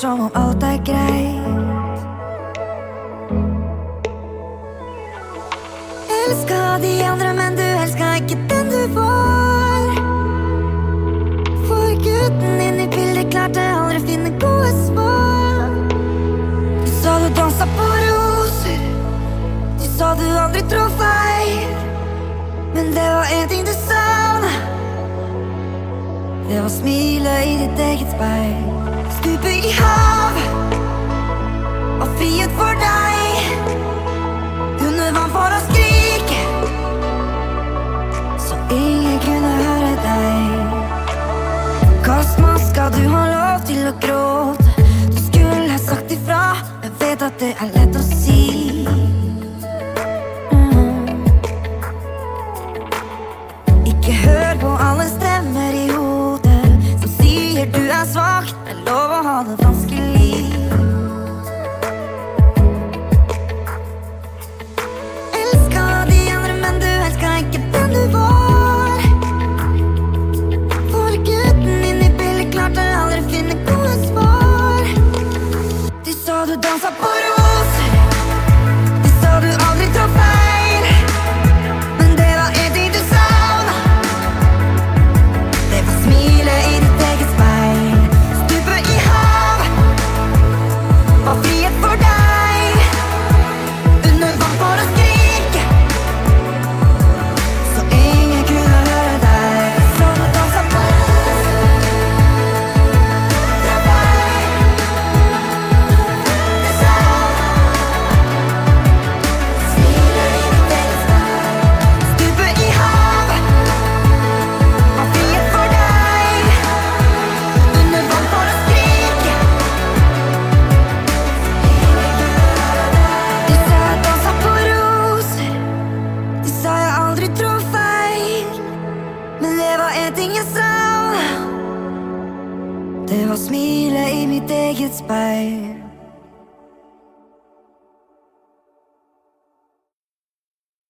som om alt er greit. Elsket de andre, men du elsket ikke den du var. For gutten inn i bildet klarte aldri finne gode svar. Du sa du danset på roser, du sa du aldri trå feil. Men det var en ting du savnet, det var smilet i ditt eget speil. Stupe i hav og frihet for deg, under vann for å skrike så ingen kunne høre deg. Kast maska, du har lov til å gråte. Du skulle ha sagt ifra, jeg vet at det er lett å si. Ikke hør på alle stemmer i hodet som sier du er svak. Det er lov å ha det vanskelig. Elsket de andre, men du elsket ikke den du var. For gutten inn i bildet klarte aldri finne gode svar. Du sa du danset på roser, du sa du aldri trå feil. Men det var en ting du savnet, det var smilet i ditt eget speil. Stupe i hav og frihet for deg, under vann for å skrike så ingen kunne høre deg. Så du danset på roser, trå feil. Du savnet smilet i ditt eget speil. Stupe i hav og frihet for deg, under vann for å skrike så ingen kunne høre deg. Du sa jeg danset på roser, du sa jeg aldri trå feil. Men det var en ting jeg savnet, det var smilet i mitt eget speil.